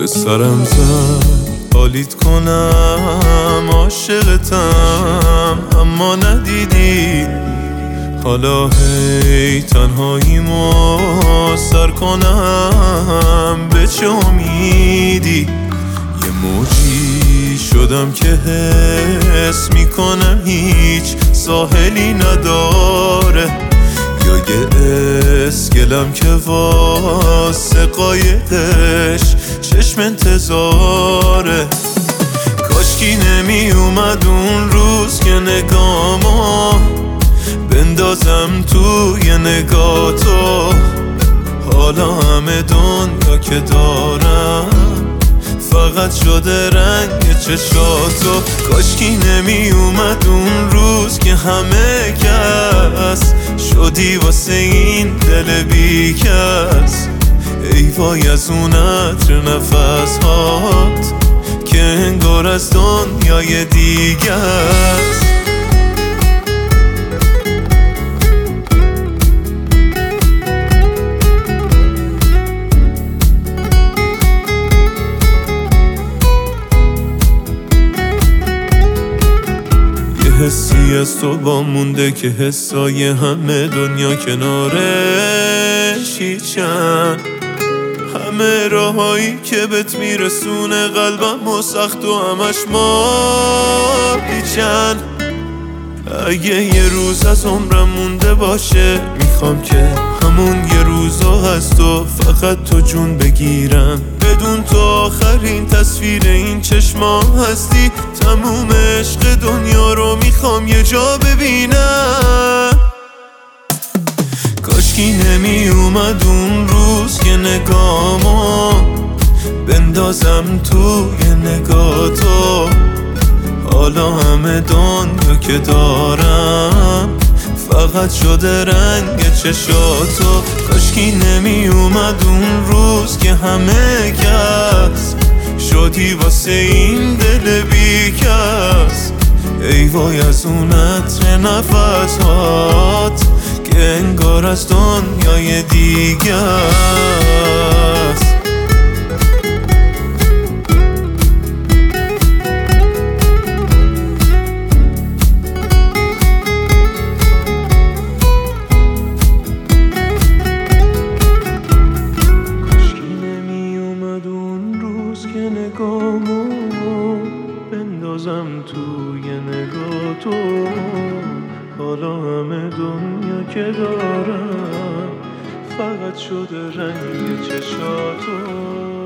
به سرم زد حالیت کنم عاشقتم اما ندیدی. حالا هی تنهاییمو سر کنم به چه امیدی؟ یه موجی شدم که حس میکنم هیچ ساحلی نداره، یا یه اسکلم که واسه قایقش چشم انتظاره. کاشکی نمی اومد اون روز که نگامو بندازم توی نگاه تو. حالا همه دنیا که دارم فقط شده رنگ چشاتو. کاشکی نمی اومد اون روز که همه کس شدی واسه این دل بی کس. ای وای از اون عطر نفس هات که انگار از دنیای دیگه است. حسی از تو با مونده که حسای همه دنیا کنارش هیچن. همه راهایی که بهت میرسونه قلبم و سخت و همش ماریچن. اگه یه روز از عمرم مونده باشه میخوام که همون یه روزا هست و فقط تو جون بگیرم. بدون تو آخرین تصویر این چشما هستی. تموم عشق دنیا رو میخوام یه جا ببینم. کاشکی نمی اومد اون روز که نگامو بندازم توی نگاه تو. حالا همه دنیا که دارم فقط شده رنگ چشاتو. کاشکی نمی اومد اون روز که همه کس شدی واسه این دل بی کس. ای وای از اون عطر نفسات که انگار از دنیای دیگه است. که نگامو بندازم توی نگاه تو. حالا همه دنیا که دارم فقط شده رنگ چشاتو.